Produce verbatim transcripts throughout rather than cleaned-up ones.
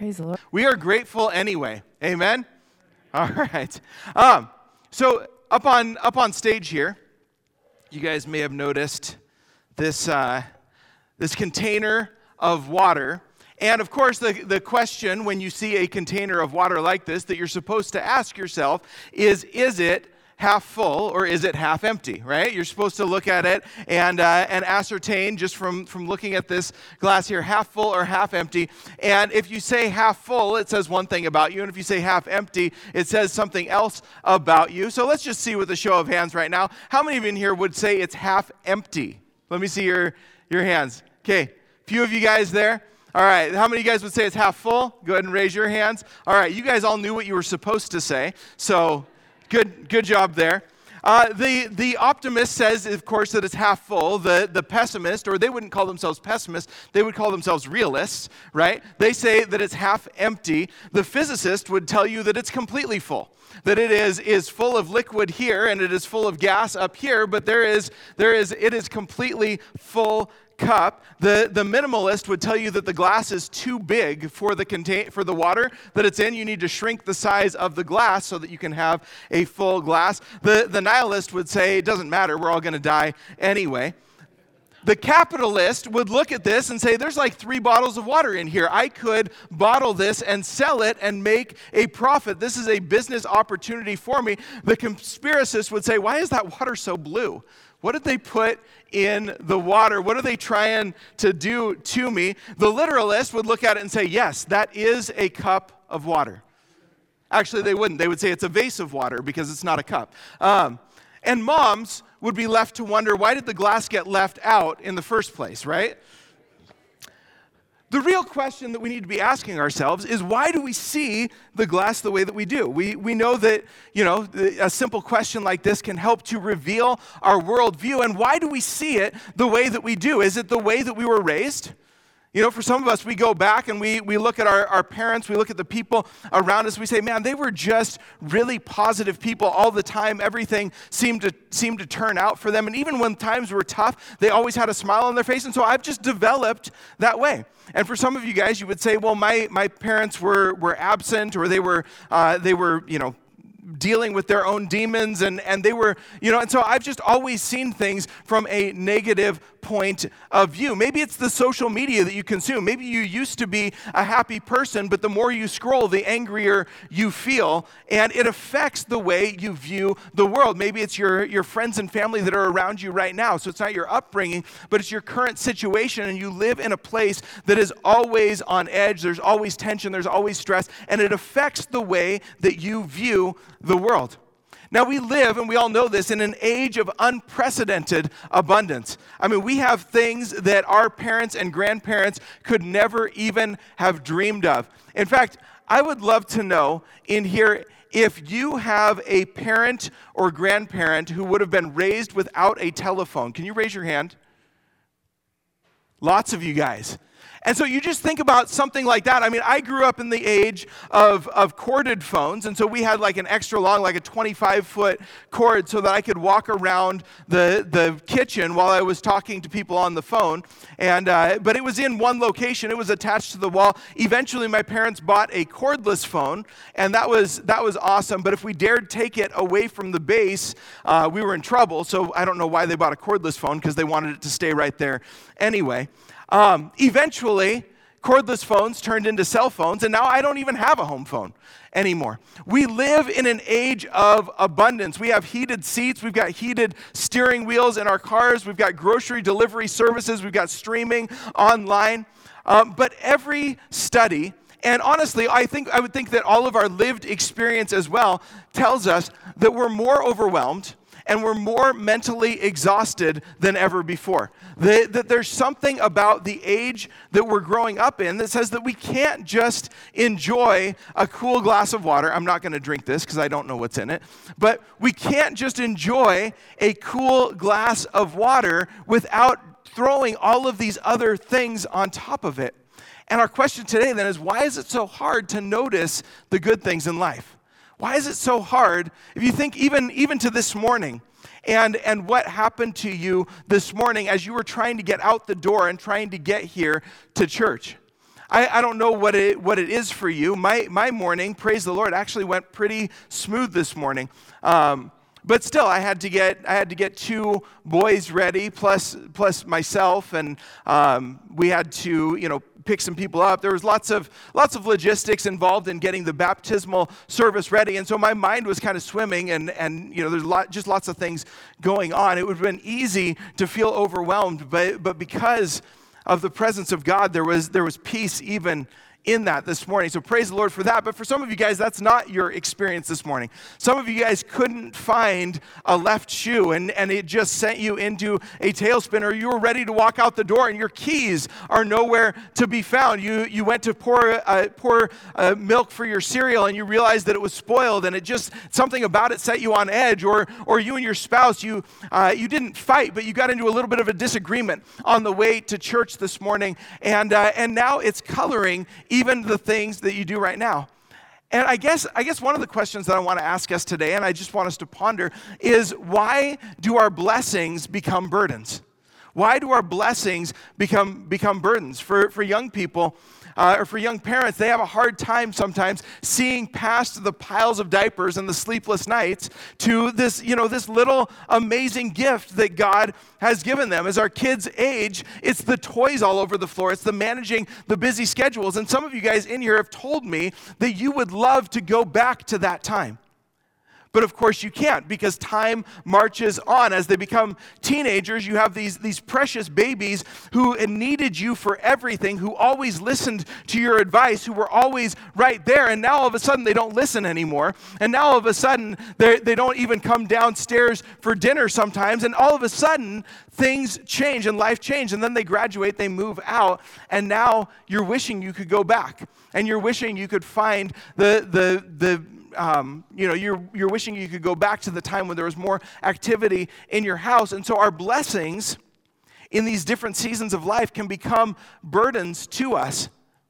Praise the Lord. We are grateful anyway. Amen? All right. Um, so up on up on stage here, you guys may have noticed this uh, this container of water. And of course, the, the question when you see a container of water like this that you're supposed to ask yourself is, is it half full or is it half empty, right? You're supposed to look at it and uh, and ascertain just from, from looking at this glass here, half full or half empty. And if you say half full, it says one thing about you. And if you say half empty, it says something else about you. So let's just see with a show of hands right now. How many of you in here would say it's half empty? Let me see your, your hands. Okay, a few of you guys there. All right, how many of you guys would say it's half full? Go ahead and raise your hands. All right, you guys all knew what you were supposed to say, so good good job there. Uh, the, the optimist says, of course, that it's half full. The, the pessimist, or they wouldn't call themselves pessimists, they would call themselves realists, right? They say that it's half empty. The physicist would tell you that it's completely full, that it is, is full of liquid here and it is full of gas up here, but there is, there is, it is completely full cup. The, the minimalist would tell you that the glass is too big for the contain for the water that it's in. You need to shrink the size of the glass so that you can have a full glass. The, the nihilist would say, it doesn't matter, we're all going to die anyway. The capitalist would look at this and say, there's like three bottles of water in here. I could bottle this and sell it and make a profit. This is a business opportunity for me. The conspiracist would say, why is that water so blue? What did they put in the water? What are they trying to do to me? The literalist would look at it and say, yes, that is a cup of water. Actually, they wouldn't. They would say it's a vase of water because it's not a cup. Um, and moms would be left to wonder, why did the glass get left out in the first place, right? The real question that we need to be asking ourselves is, why do we see the glass the way that we do? We we know that, you know, a simple question like this can help to reveal our worldview. And why do we see it the way that we do? Is it the way that we were raised? You know, for some of us, we go back and we, we look at our, our parents, we look at the people around us, we say, man, they were just really positive people all the time. Everything seemed to seemed to turn out for them. And even when times were tough, they always had a smile on their face. And so I've just developed that way. And for some of you guys, you would say, well, my my parents were were absent, or they were uh, they were, you know, dealing with their own demons, and, and they were, you know, and so I've just always seen things from a negative point of view. Maybe it's the social media that you consume. Maybe you used to be a happy person, but the more you scroll, the angrier you feel, and it affects the way you view the world. Maybe it's your, your friends and family that are around you right now, so it's not your upbringing, but it's your current situation, and you live in a place that is always on edge. There's always tension, there's always stress, and it affects the way that you view the world. Now, we live, and we all know this, in an age of unprecedented abundance. I mean, we have things that our parents and grandparents could never even have dreamed of. In fact, I would love to know in here if you have a parent or grandparent who would have been raised without a telephone. Can you raise your hand? Lots of you guys. And so you just think about something like that. I mean, I grew up in the age of, of corded phones, and so we had like an extra long, like a twenty-five foot cord so that I could walk around the, the kitchen while I was talking to people on the phone. And uh, but it was in one location. It was attached to the wall. Eventually, my parents bought a cordless phone, and that was that was awesome. But if we dared take it away from the base, uh, we were in trouble. So I don't know why they bought a cordless phone, because they wanted it to stay right there anyway. Um, eventually, cordless phones turned into cell phones, and now I don't even have a home phone anymore. We live in an age of abundance. We have heated seats, we've got heated steering wheels in our cars, we've got grocery delivery services, we've got streaming online. Um, but every study, and honestly, I think I would think that all of our lived experience as well, tells us that we're more overwhelmed and we're more mentally exhausted than ever before. That, that there's something about the age that we're growing up in that says that we can't just enjoy a cool glass of water. I'm not going to drink this because I don't know what's in it. But we can't just enjoy a cool glass of water without throwing all of these other things on top of it. And our question today then is, why is it so hard to notice the good things in life? Why is it so hard, if you think even, even to this morning, and, and what happened to you this morning as you were trying to get out the door and trying to get here to church? I, I don't know what it what it is for you. My my morning, praise the Lord, actually went pretty smooth this morning. Um, but still, I had to get I had to get two boys ready, plus plus myself, and um, we had to you know pick some people up. There was lots of lots of logistics involved in getting the baptismal service ready, and so my mind was kind of swimming, and and you know there's lot, just lots of things going on. It would have been easy to feel overwhelmed, but but because of the presence of God, there was there was peace even in that this morning. So praise the Lord for that. But for some of you guys, that's not your experience this morning. Some of you guys couldn't find a left shoe, and, and it just sent you into a tailspin, or you were ready to walk out the door and your keys are nowhere to be found. You you went to pour uh, pour uh, milk for your cereal and you realized that it was spoiled, and it just, something about it set you on edge. Or or you and your spouse, you uh, you didn't fight, but you got into a little bit of a disagreement on the way to church this morning, and uh, and now it's coloring even the things that you do right now. And I guess I guess one of the questions that I want to ask us today, and I just want us to ponder, is why do our blessings become burdens? Why do our blessings become become burdens? For for young people, uh, or for young parents, they have a hard time sometimes seeing past the piles of diapers and the sleepless nights to this, you know, this little amazing gift that God has given them. As our kids age, it's the toys all over the floor. It's the managing the busy schedules. And some of you guys in here have told me that you would love to go back to that time. But of course you can't, because time marches on. As they become teenagers, you have these, these precious babies who needed you for everything, who always listened to your advice, who were always right there. And now all of a sudden they don't listen anymore. And now all of a sudden they they don't even come downstairs for dinner sometimes. And all of a sudden things change and life change. And then they graduate, they move out. And now you're wishing you could go back. And you're wishing you could find the the the Um, you know, you're you're wishing you could go back to the time when there was more activity in your house. And so our blessings in these different seasons of life can become burdens to us.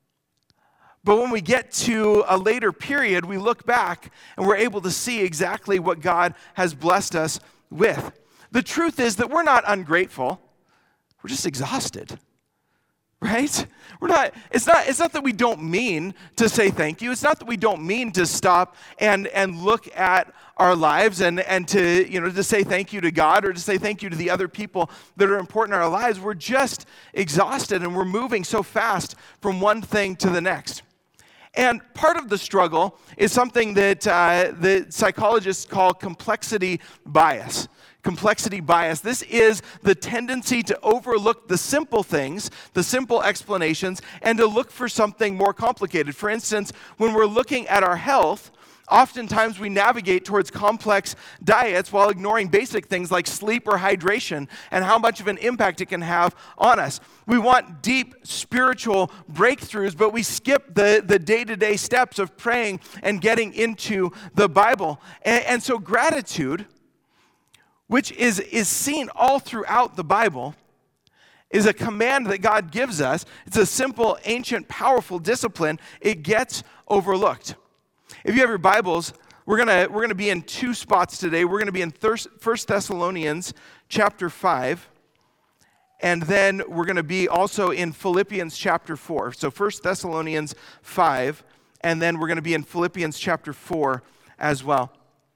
But when we get to a later period, we look back and we're able to see exactly what God has blessed us with. The truth is that we're not ungrateful. We're just exhausted. Right? We're not, it's not, it's not that we don't mean to say thank you. It's not that we don't mean to stop and, and look at our lives and, and to, you know, to say thank you to God or to say thank you to the other people that are important in our lives. We're just exhausted and we're moving so fast from one thing to the next. And part of the struggle is something that uh, the psychologists call complexity bias. Complexity bias. This is the tendency to overlook the simple things, the simple explanations, and to look for something more complicated. For instance, when we're looking at our health, oftentimes we navigate towards complex diets while ignoring basic things like sleep or hydration and how much of an impact it can have on us. We want deep spiritual breakthroughs, but we skip the, the day-to-day steps of praying and getting into the Bible. And, and so gratitude, which is, is seen all throughout the Bible, is a command that God gives us. It's a simple, ancient, powerful discipline. It gets overlooked. If you have your Bibles, we're gonna we're gonna be in two spots today. We're gonna be in First Thessalonians chapter five, and then we're gonna be also in Philippians chapter four. So First Thessalonians five, and then we're gonna be in Philippians chapter four as well.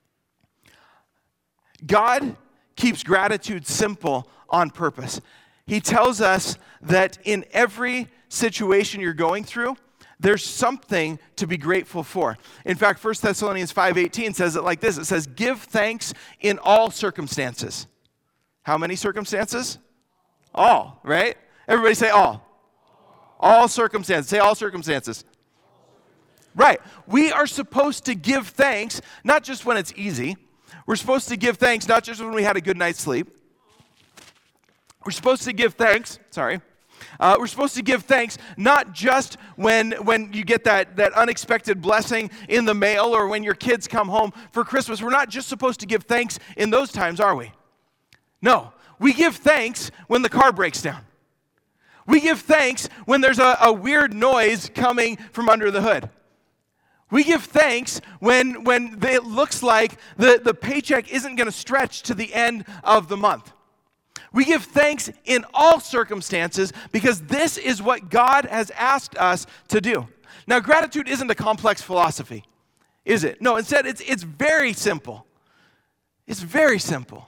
God keeps gratitude simple on purpose. He tells us that in every situation you're going through, there's something to be grateful for. In fact, First Thessalonians five eighteen says it like this. It says, give thanks in all circumstances. How many circumstances? All, right? Everybody say all. All circumstances. Say all circumstances. Right. We are supposed to give thanks, not just when it's easy. We're supposed to give thanks not just when we had a good night's sleep. We're supposed to give thanks, sorry. Uh, we're supposed to give thanks not just when, when you get that, that unexpected blessing in the mail or when your kids come home for Christmas. We're not just supposed to give thanks in those times, are we? No. We give thanks when the car breaks down. We give thanks when there's a, a weird noise coming from under the hood. We give thanks when, when it looks like the, the paycheck isn't going to stretch to the end of the month. We give thanks in all circumstances because this is what God has asked us to do. Now, gratitude isn't a complex philosophy, is it? No, instead, it's, it's very simple. It's very simple.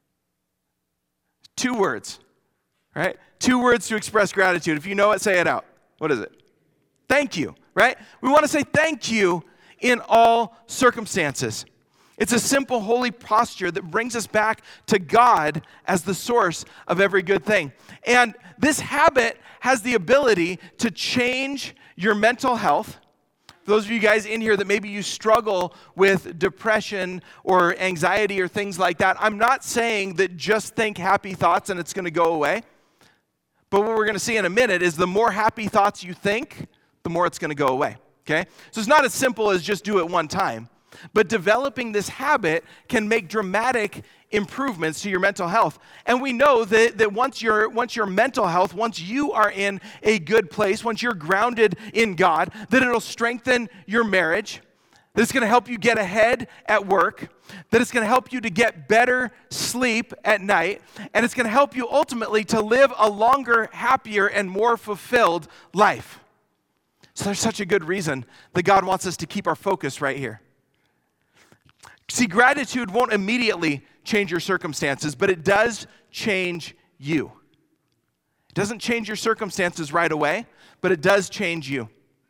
Two words, right? Two words to express gratitude. If you know it, say it out. What is it? Thank you, right? We want to say thank you in all circumstances. It's a simple, holy posture that brings us back to God as the source of every good thing. And this habit has the ability to change your mental health. For those of you guys in here that maybe you struggle with depression or anxiety or things like that, I'm not saying that just think happy thoughts and it's going to go away. But what we're going to see in a minute is the more happy thoughts you think, the more it's going to go away. Okay? So it's not as simple as just do it one time. But developing this habit can make dramatic improvements to your mental health. And we know that, that once your once your mental health, once you are in a good place, once you're grounded in God, that it'll strengthen your marriage, that it's going to help you get ahead at work, that it's going to help you to get better sleep at night, and it's going to help you ultimately to live a longer, happier, and more fulfilled life. So there's such a good reason that God wants us to keep our focus right here. See, gratitude won't immediately change your circumstances, but it does change you. It doesn't change your circumstances right away, but it does change you.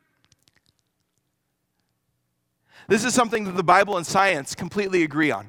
This is something that the Bible and science completely agree on.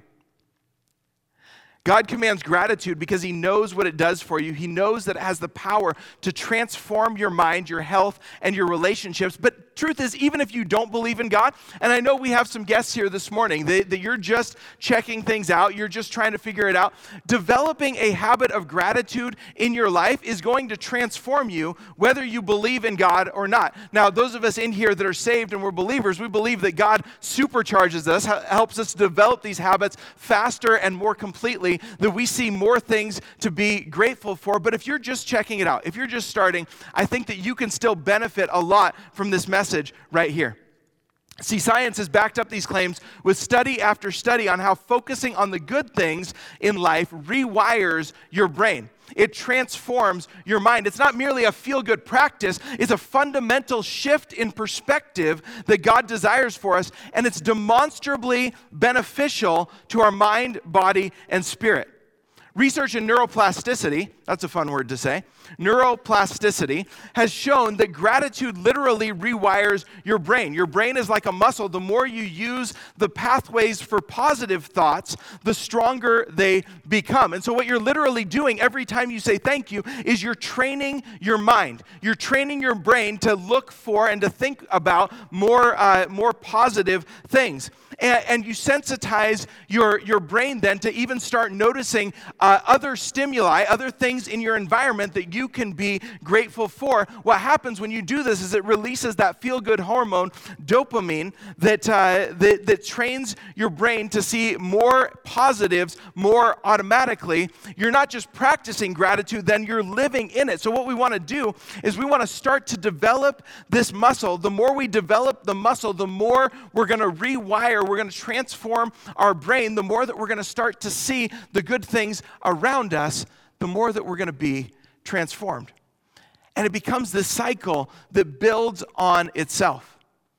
God commands gratitude because he knows what it does for you. He knows that it has the power to transform your mind, your health, and your relationships. But truth is, even if you don't believe in God, and I know we have some guests here this morning, that, that you're just checking things out, you're just trying to figure it out, developing a habit of gratitude in your life is going to transform you whether you believe in God or not. Now, those of us in here that are saved and we're believers, we believe that God supercharges us, helps us develop these habits faster and more completely, that we see more things to be grateful for. But if you're just checking it out, if you're just starting, I think that you can still benefit a lot from this message right here. See, science has backed up these claims with study after study on how focusing on the good things in life rewires your brain. It transforms your mind. It's not merely a feel-good practice. It's a fundamental shift in perspective that God desires for us, and it's demonstrably beneficial to our mind, body, and spirit. Research in neuroplasticity, that's a fun word to say, neuroplasticity has shown that gratitude literally rewires your brain. Your brain is like a muscle. The more you use the pathways for positive thoughts, the stronger they become. And so what you're literally doing every time you say thank you is you're training your mind. You're training your brain to look for and to think about more, uh, more positive things. And, and you sensitize your, your brain then to even start noticing uh, other stimuli, other things in your environment that you can be grateful for. What happens when you do this is it releases that feel-good hormone, dopamine, that, uh, that, that trains your brain to see more positives more automatically. You're not just practicing gratitude, then you're living in it. So what we want to do is we want to start to develop this muscle. The more we develop the muscle, the more we're going to rewire, we're going to transform our brain, the more that we're going to start to see the good things around us, the more that we're going to be transformed. And it becomes this cycle that builds on itself.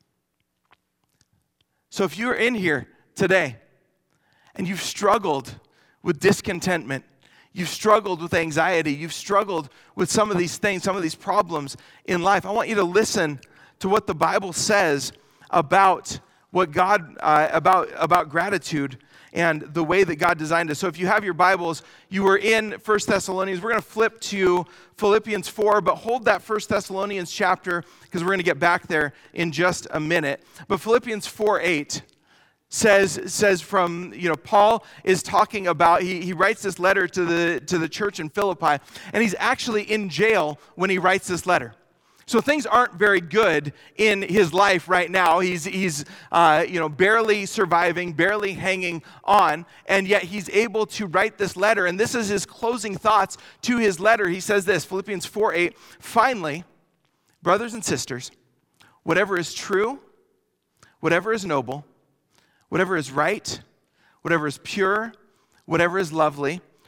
So if you're in here today and you've struggled with discontentment, you've struggled with anxiety, you've struggled with some of these things, some of these problems in life, I want you to listen to what the Bible says about what God, uh, about, about gratitude and the way that God designed us. So if you have your Bibles, you were in First Thessalonians. We're going to flip to Philippians four, but hold that First Thessalonians chapter because we're going to get back there in just a minute. But Philippians four eight says, says from, you know, Paul is talking about, he, he writes this letter to the, to the church in Philippi, and he's actually in jail when he writes this letter. So things aren't very good in his life right now. He's, he's uh, you know, barely surviving, barely hanging on, and yet he's able to write this letter. And this is his closing thoughts to his letter. He says this, Philippians four eight, finally, brothers and sisters, whatever is true, whatever is noble, whatever is right, whatever is pure, whatever is lovely,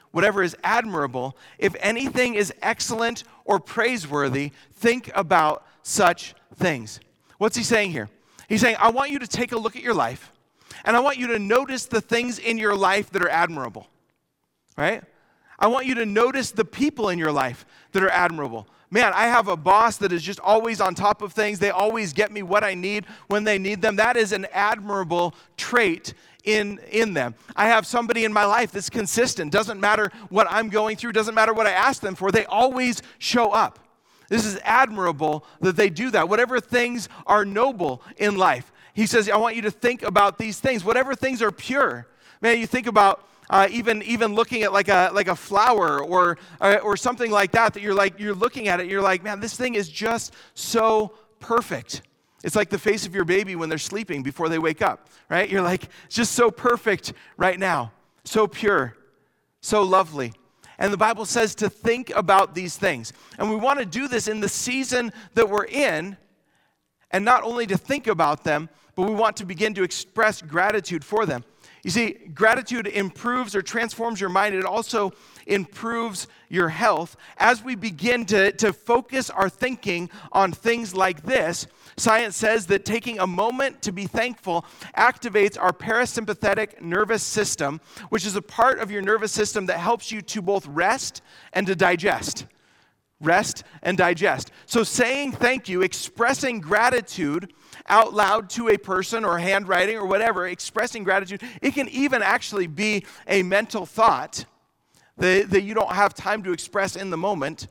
whatever is admirable, if anything is excellent or praiseworthy, think about such things. What's he saying here? He's saying, I want you to take a look at your life, and I want you to notice the things in your life that are admirable, right? I want you to notice the people in your life that are admirable. Man, I have a boss that is just always on top of things. They always get me what I need when they need them. That is an admirable trait in, in them. I have somebody in my life that's consistent. Doesn't matter what I'm going through. Doesn't matter what I ask them for. They always show up. This is admirable that they do that. Whatever things are noble in life. He says, I want you to think about these things. Whatever things are pure. Man, you think about Uh, even even looking at like a like a flower or uh, or something like that, that you're like you're looking at it, you're like, man, this thing is just so perfect. It's like the face of your baby when they're sleeping before they wake up, right? You're like, it's just so perfect right now, so pure, so lovely. And the Bible says to think about these things, and we want to do this in the season that we're in, and not only to think about them, but we want to begin to express gratitude for them. You see, gratitude improves or transforms your mind. It also improves your health. As we begin to, to focus our thinking on things like this, science says that taking a moment to be thankful activates our parasympathetic nervous system, which is a part of your nervous system that helps you to both rest and to digest. Rest and digest. So saying thank you, expressing gratitude out loud to a person or handwriting or whatever, expressing gratitude, it can even actually be a mental thought that, that you don't have time to express in the moment.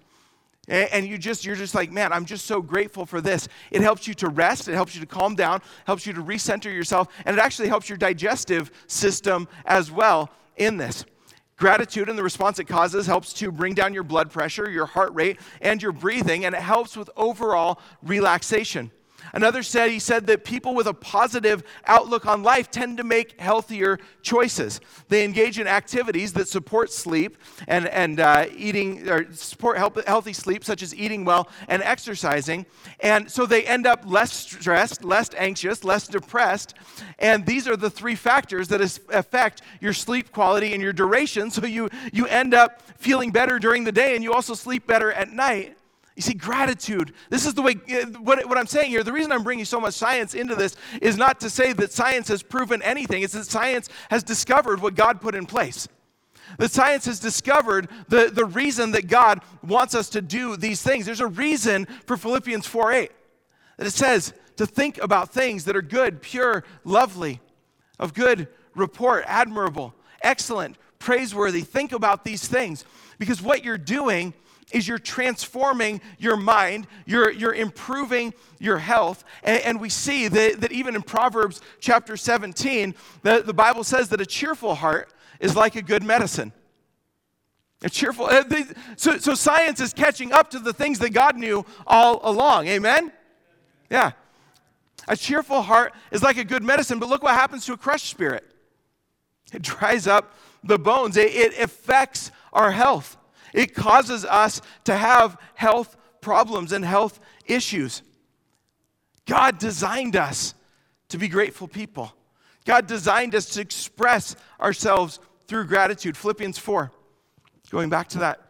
And you just, you're just like, man, I'm just so grateful for this. It helps you to rest, it helps you to calm down, helps you to recenter yourself, and it actually helps your digestive system as well in this. Gratitude and the response it causes helps to bring down your blood pressure, your heart rate, and your breathing, and it helps with overall relaxation. Another said, he said that people with a positive outlook on life tend to make healthier choices. They engage in activities that support sleep and, and uh, eating, or support healthy sleep, such as eating well and exercising. And so they end up less stressed, less anxious, less depressed. And these are the three factors that is, affect your sleep quality and your duration. So you, you end up feeling better during the day, and you also sleep better at night. You see, gratitude, this is the way, what, what I'm saying here, the reason I'm bringing so much science into this is not to say that science has proven anything. It's that science has discovered what God put in place. That science has discovered the, the reason that God wants us to do these things. There's a reason for Philippians four eight, that it says to think about things that are good, pure, lovely, of good report, admirable, excellent, praiseworthy. Think about these things, because what you're doing is you're transforming your mind, you're, you're improving your health. And, and we see that, that even in Proverbs chapter seventeen, the, the Bible says that a cheerful heart is like a good medicine. A cheerful, uh, they, so, so science is catching up to the things that God knew all along, amen? Yeah. A cheerful heart is like a good medicine, but look what happens to a crushed spirit. It dries up the bones. It, it affects our health. It causes us to have health problems and health issues. God designed us to be grateful people. God designed us to express ourselves through gratitude. Philippians four, going back to that,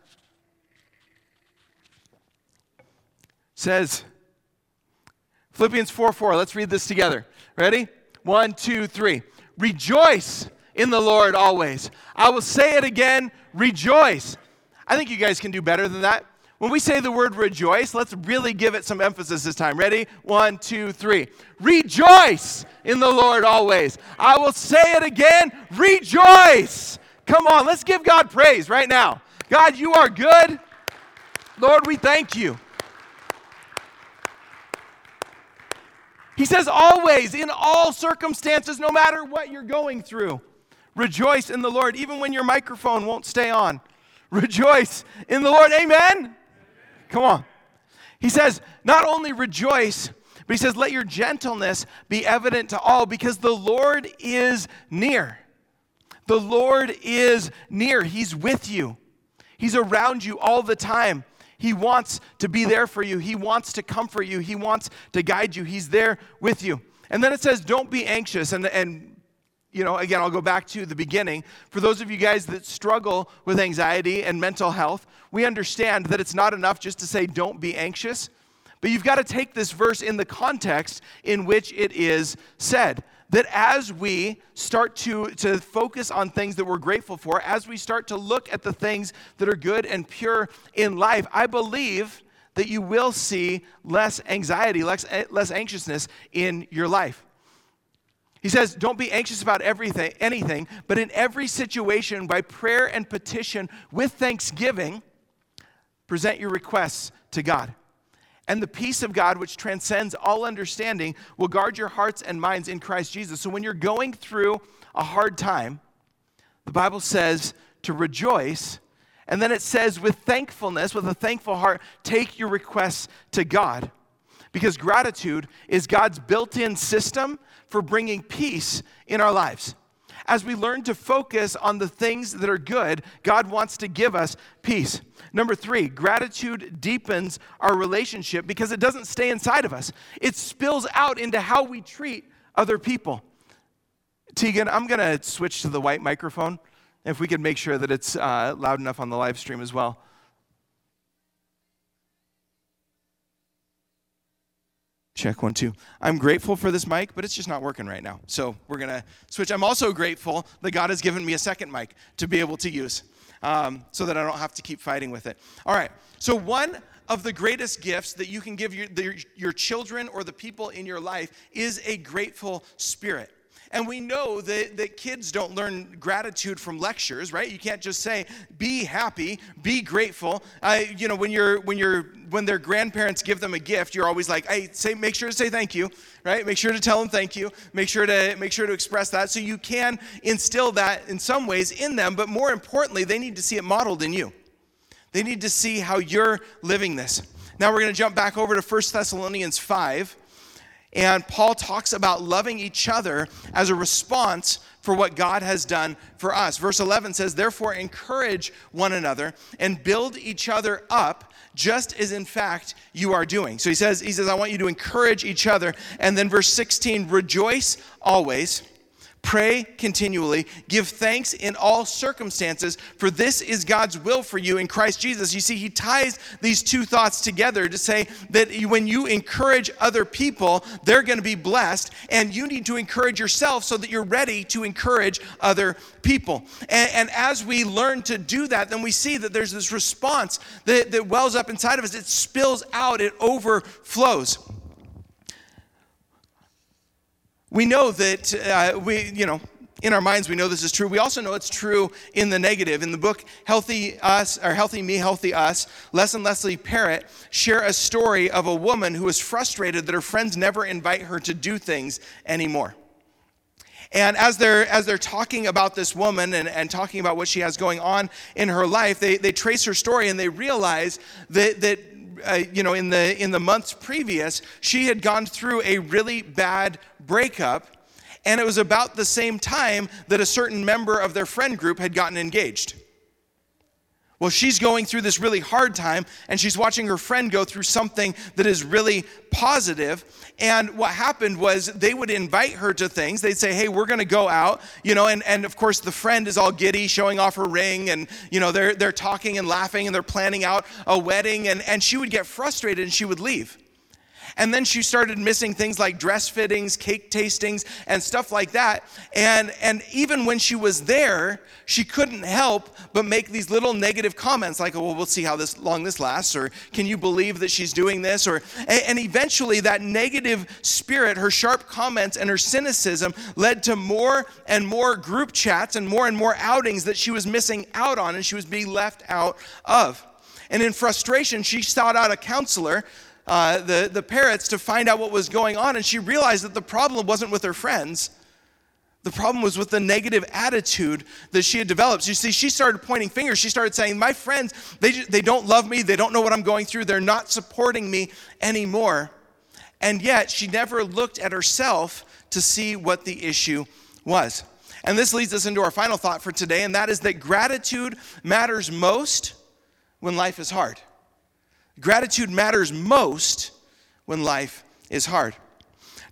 says, Philippians four four, let's read this together. Ready? One, two, three. Rejoice in the Lord always. I will say it again, rejoice. I think you guys can do better than that. When we say the word rejoice, let's really give it some emphasis this time. Ready? One, two, three. Rejoice in the Lord always. I will say it again, rejoice. Come on, let's give God praise right now. God, you are good. Lord, we thank you. He says always, in all circumstances, no matter what you're going through, rejoice in the Lord, even when your microphone won't stay on. Rejoice in the Lord. Amen? Amen? Come on. He says, not only rejoice, but he says, let your gentleness be evident to all, because the Lord is near. The Lord is near. He's with you. He's around you all the time. He wants to be there for you. He wants to comfort you. He wants to guide you. He's there with you. And then it says, don't be anxious. And, and you know, again, I'll go back to the beginning. For those of you guys that struggle with anxiety and mental health, we understand that it's not enough just to say don't be anxious, but you've got to take this verse in the context in which it is said. That as we start to, to focus on things that we're grateful for, as we start to look at the things that are good and pure in life, I believe that you will see less anxiety, less, less anxiousness in your life. He says, don't be anxious about everything, anything, but in every situation, by prayer and petition, with thanksgiving, present your requests to God. And the peace of God, which transcends all understanding, will guard your hearts and minds in Christ Jesus. So when you're going through a hard time, the Bible says to rejoice, and then it says with thankfulness, with a thankful heart, take your requests to God. Because gratitude is God's built-in system for bringing peace in our lives. As we learn to focus on the things that are good, God wants to give us peace. Number three, gratitude deepens our relationship because it doesn't stay inside of us. It spills out into how we treat other people. Tegan, I'm going to switch to the white microphone, if we could make sure that it's uh, loud enough on the live stream as well. Check one, two. I'm grateful for this mic, but it's just not working right now. So we're going to switch. I'm also grateful that God has given me a second mic to be able to use um, so that I don't have to keep fighting with it. All right. So one of the greatest gifts that you can give your, the, your children or the people in your life is a grateful spirit. And we know that, that kids don't learn gratitude from lectures, right? You can't just say, be happy, be grateful. Uh, you know, when you're when you're when their grandparents give them a gift, you're always like, hey, say make sure to say thank you, right? Make sure to tell them thank you. Make sure to make sure to express that. So you can instill that in some ways in them, but more importantly, they need to see it modeled in you. They need to see how you're living this. Now we're going to jump back over to First Thessalonians five. And Paul talks about loving each other as a response for what God has done for us. Verse eleven says, therefore encourage one another and build each other up, just as in fact you are doing. So he says, he says, I want you to encourage each other. And then verse sixteen, rejoice always. Pray continually, give thanks in all circumstances, for this is God's will for you in Christ Jesus. You see, he ties these two thoughts together to say that when you encourage other people, they're going to be blessed, and you need to encourage yourself so that you're ready to encourage other people. And, and as we learn to do that, then we see that there's this response that, that wells up inside of us. It spills out, it overflows. We know that, uh, we, you know, in our minds, we know this is true. We also know it's true in the negative. In the book Healthy Us, or Healthy Me, Healthy Us, Les and Leslie Parrott share a story of a woman who is frustrated that her friends never invite her to do things anymore. And as they're as they're talking about this woman and, and talking about what she has going on in her life, they, they trace her story and they realize that that Uh, you know, in the in the months previous, she had gone through a really bad breakup, and it was about the same time that a certain member of their friend group had gotten engaged. Well, she's going through this really hard time, and she's watching her friend go through something that is really positive. And what happened was they would invite her to things. They'd say, hey, we're going to go out, you know, and, and of course the friend is all giddy, showing off her ring, and, you know, they're they're talking and laughing, and they're planning out a wedding, and, and she would get frustrated, and she would leave. And then she started missing things like dress fittings, cake tastings, and stuff like that. And, and even when she was there, she couldn't help but make these little negative comments like, oh, well, we'll see how this long this lasts, or can you believe that she's doing this? Or and, and eventually that negative spirit, her sharp comments and her cynicism led to more and more group chats and more and more outings that she was missing out on and she was being left out of. And in frustration, she sought out a counselor, Uh, the, the Parrots, to find out what was going on, and she realized that the problem wasn't with her friends. The problem was with the negative attitude that she had developed. So you see, she started pointing fingers. She started saying, my friends, they, they don't love me. They don't know what I'm going through. They're not supporting me anymore. And yet, she never looked at herself to see what the issue was. And this leads us into our final thought for today, and that is that gratitude matters most when life is hard. Gratitude matters most when life is hard.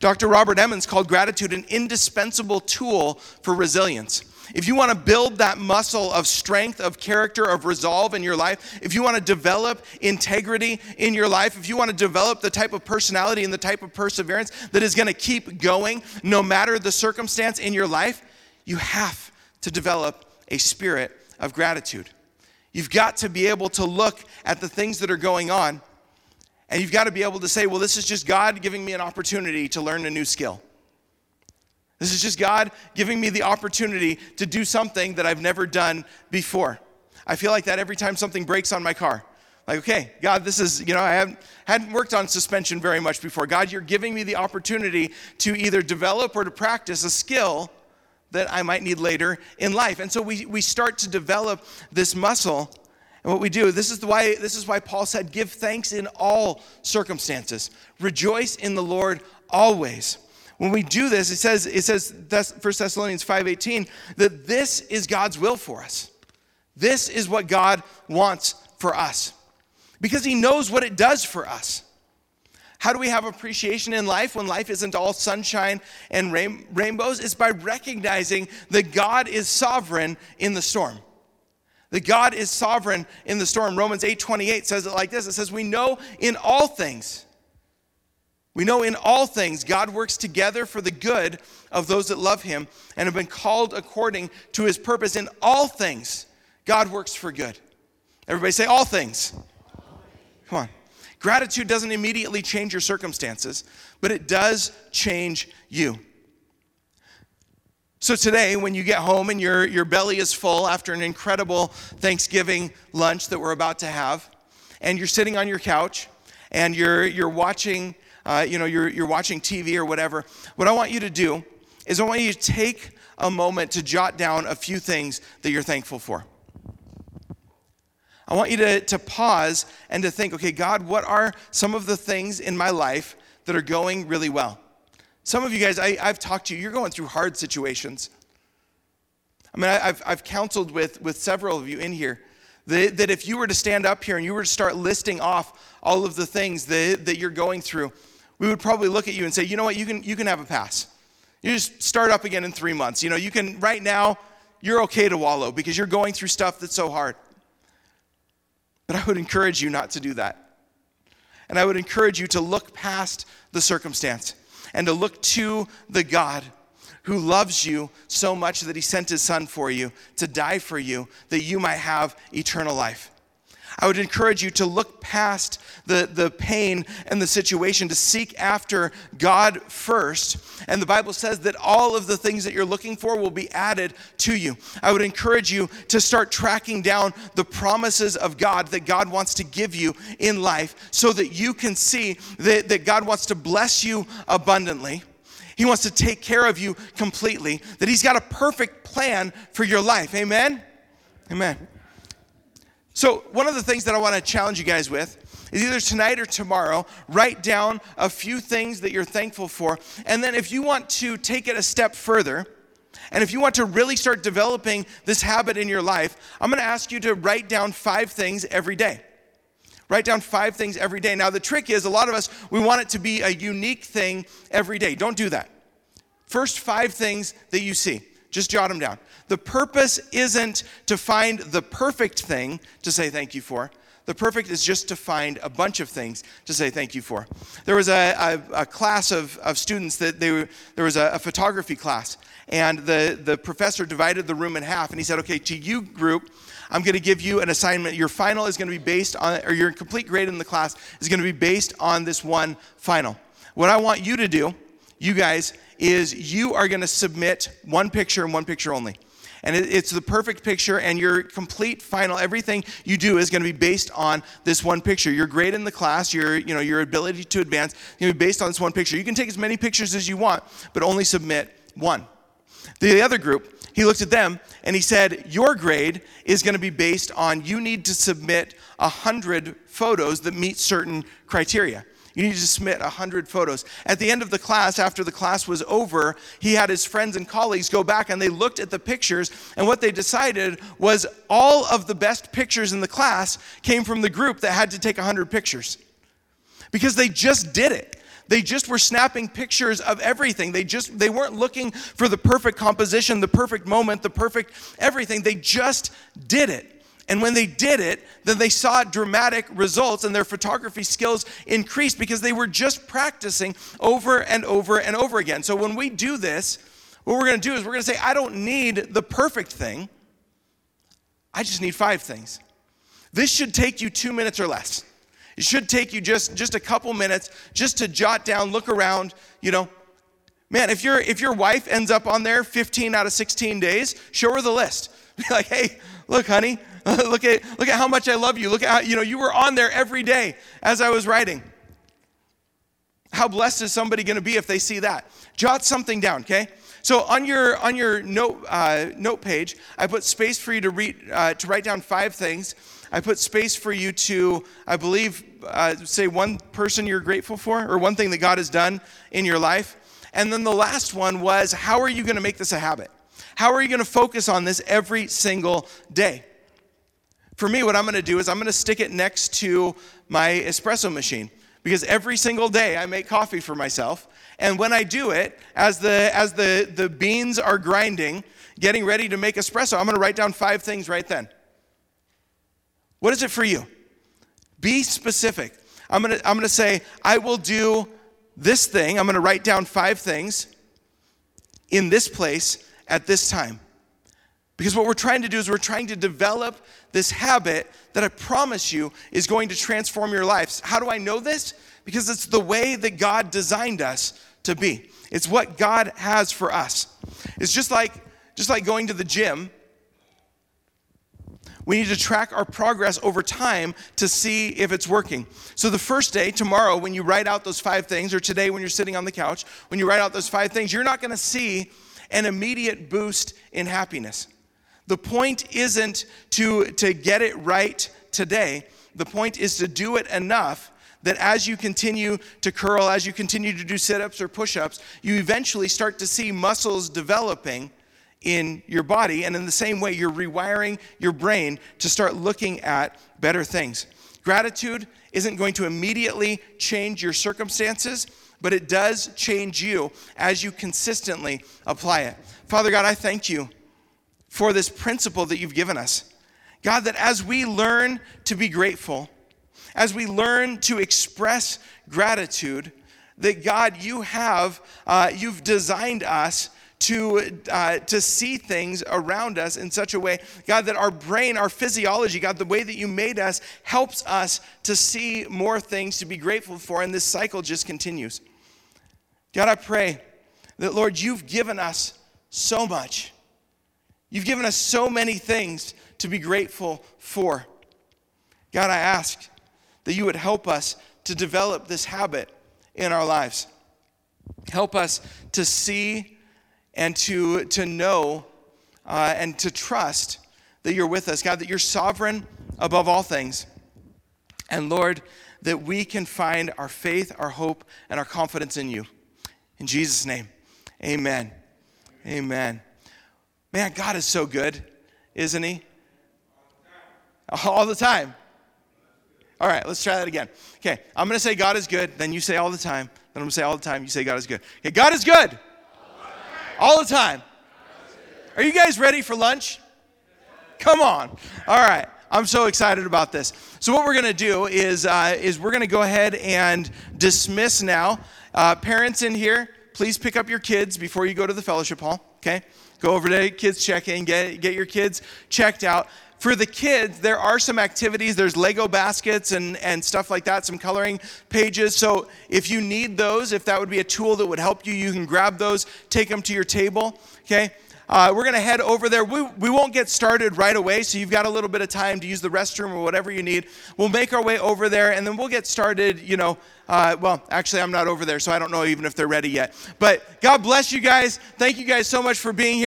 Doctor Robert Emmons called gratitude an indispensable tool for resilience. If you want to build that muscle of strength, of character, of resolve in your life, if you want to develop integrity in your life, if you want to develop the type of personality and the type of perseverance that is going to keep going no matter the circumstance in your life, you have to develop a spirit of gratitude. You've got to be able to look at the things that are going on, and you've got to be able to say, well, this is just God giving me an opportunity to learn a new skill. This is just God giving me the opportunity to do something that I've never done before. I feel like that every time something breaks on my car. Like, okay, God, this is, you know, I haven't, hadn't worked on suspension very much before. God, you're giving me the opportunity to either develop or to practice a skill that I might need later in life. And so we, we start to develop this muscle. And what we do, this is why, this is why Paul said, give thanks in all circumstances. Rejoice in the Lord always. When we do this, it says, it says First Thessalonians five eighteen, that this is God's will for us. This is what God wants for us. Because he knows what it does for us. How do we have appreciation in life when life isn't all sunshine and rain, rainbows? It's by recognizing that God is sovereign in the storm. That God is sovereign in the storm. Romans eight twenty-eight says it like this. It says, we know in all things, we know in all things God works together for the good of those that love him and have been called according to his purpose. In all things, God works for good. Everybody say all things. Come on. Gratitude doesn't immediately change your circumstances, but it does change you. So today, when you get home and your, your belly is full after an incredible Thanksgiving lunch that we're about to have, and you're sitting on your couch and you're you're watching, uh, you know, you're you're watching T V or whatever, what I want you to do is I want you to take a moment to jot down a few things that you're thankful for. I want you to, to pause and to think, okay, God, what are some of the things in my life that are going really well? Some of you guys, I, I've talked to you, you're going through hard situations. I mean, I, I've, I've counseled with, with several of you in here that, that if you were to stand up here and you were to start listing off all of the things that, that you're going through, we would probably look at you and say, you know what, you can, you can have a pass. You just start up again in three months. You know, you can, right now, you're okay to wallow because you're going through stuff that's so hard. But I would encourage you not to do that. And I would encourage you to look past the circumstance and to look to the God who loves you so much that he sent his son for you to die for you that you might have eternal life. I would encourage you to look past the, the pain and the situation, to seek after God first. And the Bible says that all of the things that you're looking for will be added to you. I would encourage you to start tracking down the promises of God that God wants to give you in life so that you can see that, that God wants to bless you abundantly. He wants to take care of you completely, that he's got a perfect plan for your life. Amen? Amen. So one of the things that I want to challenge you guys with is either tonight or tomorrow, write down a few things that you're thankful for. And then if you want to take it a step further, and if you want to really start developing this habit in your life, I'm going to ask you to write down five things every day. Write down five things every day. Now the trick is, a lot of us, we want it to be a unique thing every day. Don't do that. First five things that you see. Just jot them down. The purpose isn't to find the perfect thing to say thank you for. The perfect is just to find a bunch of things to say thank you for. There was a, a, a class of, of students that they were, there was a, a photography class, and the, the professor divided the room in half, and he said, okay, to you group, I'm going to give you an assignment. Your final is going to be based on, or your complete grade in the class is going to be based on this one final. What I want you to do, you guys, is you are going to submit one picture and one picture only. And it, it's the perfect picture, and your complete final, everything you do is going to be based on this one picture. Your grade in the class, your, you know, your ability to advance, is going to be based on this one picture. You can take as many pictures as you want, but only submit one. The other group, he looked at them and he said, your grade is going to be based on, you need to submit one hundred photos that meet certain criteria. You need to submit one hundred photos. At the end of the class, after the class was over, he had his friends and colleagues go back and they looked at the pictures, and what they decided was all of the best pictures in the class came from the group that had to take one hundred pictures. Because they just did it. They just were snapping pictures of everything. They just they weren't looking for the perfect composition, the perfect moment, the perfect everything. They just did it. And when they did it, then they saw dramatic results, and their photography skills increased because they were just practicing over and over and over again. So when we do this, what we're going to do is we're going to say, I don't need the perfect thing. I just need five things. This should take you two minutes or less. It should take you just, just a couple minutes just to jot down, look around, you know. Man, if, your if your wife ends up on there fifteen out of sixteen days, show her the list. Be like, hey, look, honey, look at look at how much I love you. Look at how, you know, you were on there every day as I was writing. How blessed is somebody going to be if they see that? Jot something down, okay? So on your on your note uh, note page, I put space for you to read uh, to write down five things. I put space for you to, I believe, uh, say one person you're grateful for, or one thing that God has done in your life. And then the last one was, how are you going to make this a habit? How are you going to focus on this every single day? For me, what I'm going to do is I'm going to stick it next to my espresso machine, because every single day I make coffee for myself. And when I do it, as the as the, the beans are grinding, getting ready to make espresso, I'm going to write down five things right then. What is it for you? Be specific. I'm going to I'm going to say, I will do this thing. I'm going to write down five things in this place at this time. Because what we're trying to do is we're trying to develop this habit that I promise you is going to transform your lives. How do I know this? Because it's the way that God designed us to be. It's what God has for us. It's just like just like going to the gym. We need to track our progress over time to see if it's working. So the first day, tomorrow, when you write out those five things, or today when you're sitting on the couch, when you write out those five things, you're not going to see an immediate boost in happiness. The point isn't to, to get it right today. The point is to do it enough that as you continue to curl, as you continue to do sit-ups or push-ups, you eventually start to see muscles developing in your body, and in the same way, you're rewiring your brain to start looking at better things. Gratitude isn't going to immediately change your circumstances, but it does change you as you consistently apply it. Father God, I thank you for this principle that you've given us. God, that as we learn to be grateful, as we learn to express gratitude, that God, you have, uh, you've designed us to uh, to see things around us in such a way, God, that our brain, our physiology, God, the way that you made us helps us to see more things to be grateful for, and this cycle just continues. God, I pray that, Lord, you've given us so much. You've given us so many things to be grateful for. God, I ask that you would help us to develop this habit in our lives. Help us to see and to, to know uh, and to trust that you're with us. God, that you're sovereign above all things. And Lord, that we can find our faith, our hope, and our confidence in you. In Jesus' name, amen. Amen. Man, God is so good, isn't he? All the time. All right, let's try that again. Okay, I'm going to say God is good, then you say all the time. Then I'm going to say all the time, you say God is good. Okay, God is good. All the time. Are you guys ready for lunch? Come on. All right. I'm so excited about this. So what we're going to do is uh, is we're going to go ahead and dismiss now. Uh, parents in here, please pick up your kids before you go to the fellowship hall. Okay? Go over to kids check-in, get, get your kids checked out. For the kids, there are some activities. There's Lego baskets and, and stuff like that, some coloring pages. So if you need those, if that would be a tool that would help you, you can grab those, take them to your table, okay? Uh, we're going to head over there. We, we won't get started right away, so you've got a little bit of time to use the restroom or whatever you need. We'll make our way over there, and then we'll get started, you know. Uh, well, actually, I'm not over there, so I don't know even if they're ready yet. But God bless you guys. Thank you guys so much for being here.